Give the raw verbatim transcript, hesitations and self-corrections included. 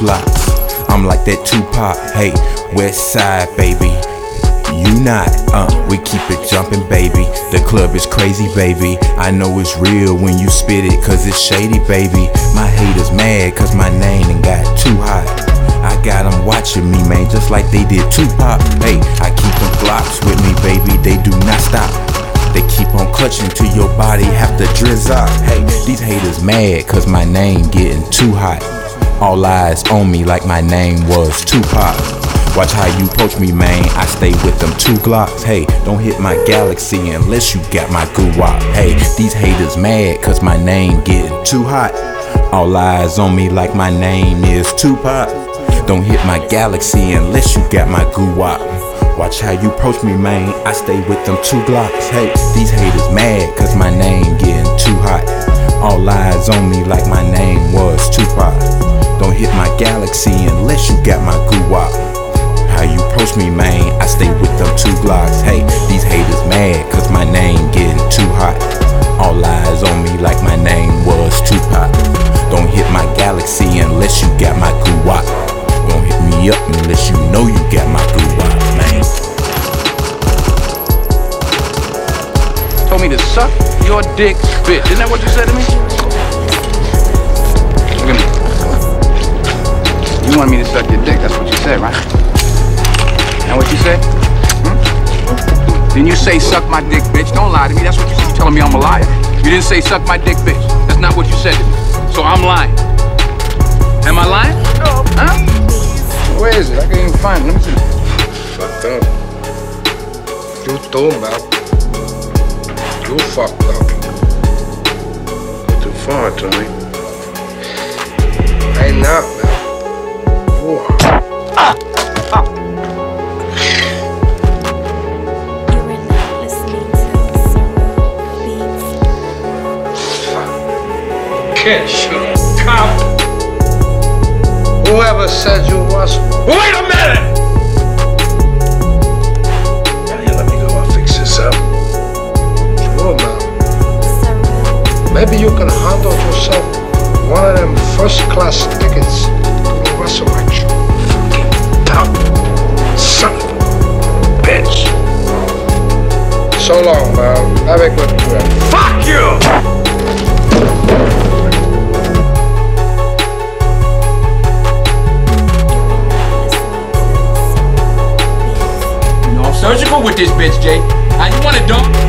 Glocks. I'm like that Tupac, hey, West Side, baby. You not, uh, we keep it jumping, baby. The club is crazy, baby. I know it's real when you spit it, cause it's shady, baby. My haters mad, cause my name done got too hot. I got them watching me, man, just like they did Tupac. Hey, I keep them Glocks with me, baby, they do not stop. They keep on clutching till your body have to drizz up. Hey, these haters mad, cause my name getting too hot. All eyes on me like my name was Tupac. Watch how you approach me, man, I stay with them two Glocks. Hey, don't hit my galaxy unless you got my guwap. Hey, these haters mad cause my name getting too hot. All eyes on me like my name is Tupac. Don't hit my galaxy unless you got my guwap. Watch how you approach me, man, I stay with them two Glocks. Hey, these haters mad cause my name getting too hot. All eyes on me like my name was Tupac. Don't hit my galaxy unless you got my guwap. How you approach me, man, I stay with them two Glocks. Hey, these haters mad cause my name getting too hot. All eyes on me like my name was Tupac. Don't hit my galaxy unless you got my guwap. Don't hit me up unless you know you got my guwap, man. Told me to suck your dick, bitch. Isn't that what you said to me? Look at me. You wanted me to suck your dick, that's what you said, right? Now what you said? Hmm? Didn't you say suck my dick, bitch? Don't lie to me. That's what you said. You telling me I'm a liar. You didn't say suck my dick, bitch. That's not what you said to me. So I'm lying. Am I lying? No. Huh? Where is it? I can't even find it. Let me see. Fucked up. You too, man. You fucked up. Go too far, Tony. I ain't not, man. You are. Ah! Ah! Kid, shut up. Whoever said you was. Wait a minute! Now you let me go, I'll fix this up. Sure, man. Maybe you can handle yourself one of them first class tickets to the resurrection. Fucking dumb son of a bitch. So long, man. Have a good trip. Fuck you! Surgical with this bitch, Jay. How you want it, dog?